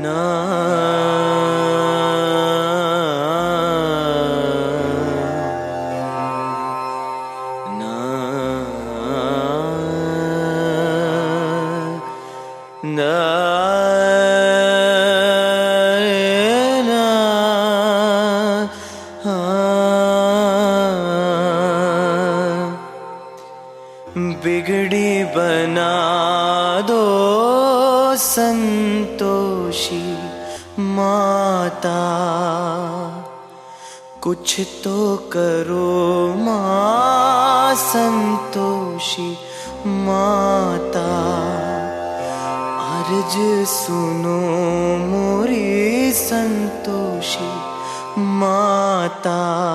ना ना ना बिगड़ी बना दो संतोषी माता, कुछ तो करो माँ संतोषी माता। अर्ज सुनो मोरी संतोषी माता,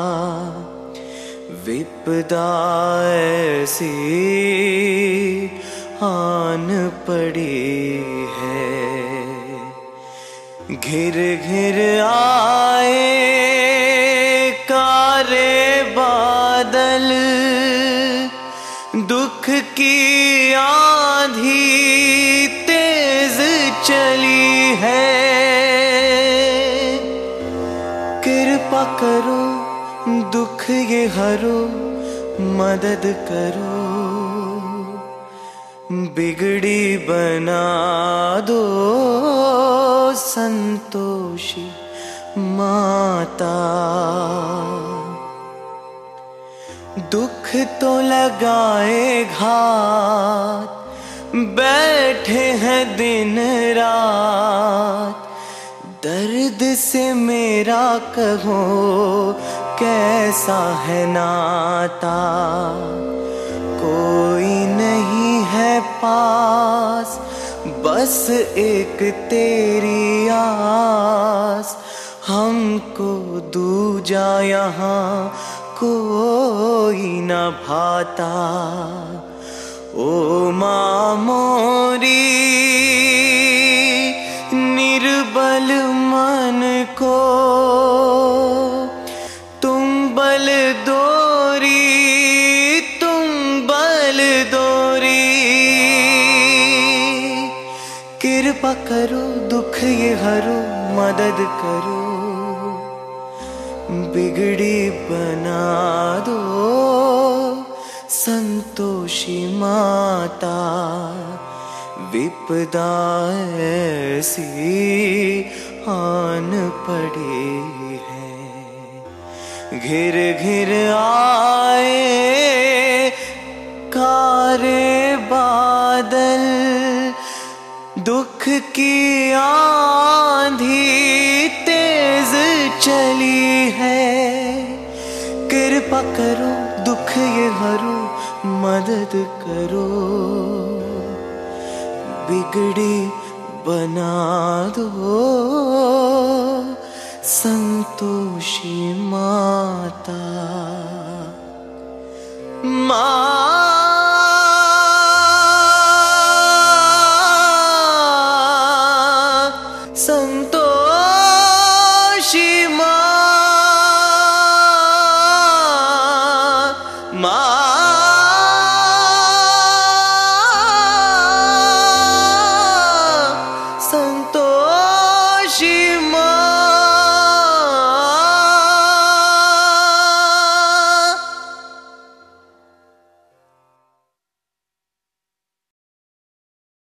विपदा ऐसी आन पड़ी है। घिर घिर आए कारे बादल, दुख की आंधी तेज चली है। कृपा करो दुख ये हरो, मदद करो, बिगड़ी बना दो संतोषी माता। दुख तो लगाए घात, बैठे हैं दिन रात। दर्द से मेरा कहो कैसा है नाता। कोई नहीं है पास, बस एक तेरी आस। हमको दूजा यहाँ कोई न भाता। ओ माँ मोरी निर्बल मन को तुम बल दोरी, तुम बल दोरी। कृपा करो दुख ये हरो, मदद करो, बिगड़ी बना दो संतोषी माता। विपदा ऐसी आन पड़ी है। घिर घिर आए कारे बादल, दुख की आंधी तेज चली है। कृपा करो दुख ये हरो, मदद करो, बिगड़ी बना दो संतोषी माता। माँ